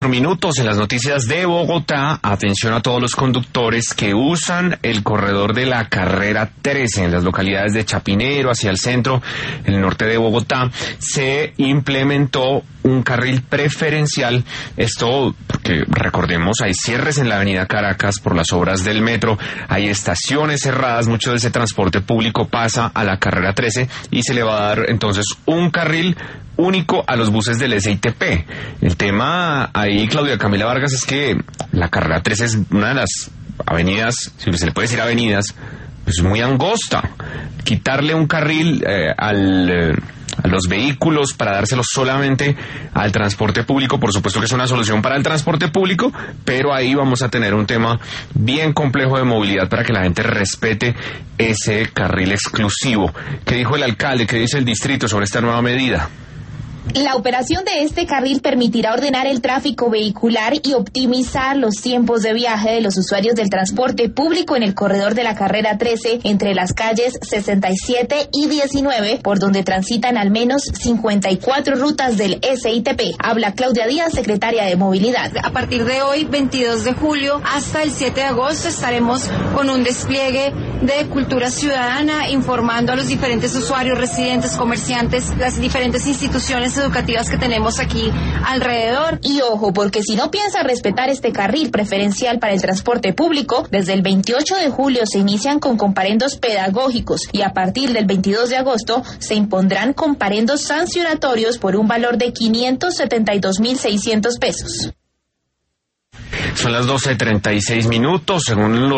minutos en las noticias de Bogotá. Atención a todos los conductores que usan el corredor de la carrera 13 en las localidades de Chapinero hacia el centro, en el norte de Bogotá. Se implementó un carril preferencial. Esto porque, recordemos, hay cierres en la avenida Caracas por las obras del metro, hay estaciones cerradas, mucho de ese transporte público pasa a la carrera 13 y se le va a dar entonces un carril único a los buses del SITP. El tema ahí, Claudia Camila Vargas, es que la carrera 13 es una de las avenidas, si se le puede decir avenidas, pues muy angosta. Quitarle un carril a los vehículos para dárselo solamente al transporte público, por supuesto que es una solución para el transporte público, pero ahí vamos a tener un tema bien complejo de movilidad para que la gente respete ese carril exclusivo. ¿Qué dijo el alcalde? ¿Qué dice el distrito sobre esta nueva medida? La operación de este carril permitirá ordenar el tráfico vehicular y optimizar los tiempos de viaje de los usuarios del transporte público en el corredor de la carrera 13 entre las calles 67 y 19, por donde transitan al menos 54 rutas del SITP. Habla Claudia Díaz, secretaria de Movilidad. A partir de hoy, 22 de julio, hasta el 7 de agosto, estaremos con un despliegue de cultura ciudadana, informando a los diferentes usuarios, residentes, comerciantes, las diferentes instituciones educativas que tenemos aquí alrededor. Y ojo, porque si no piensa respetar este carril preferencial para el transporte público, desde el 28 de julio se inician con comparendos pedagógicos y a partir del 22 de agosto se impondrán comparendos sancionatorios por un valor de 572.600 pesos. Son las 12:36, según los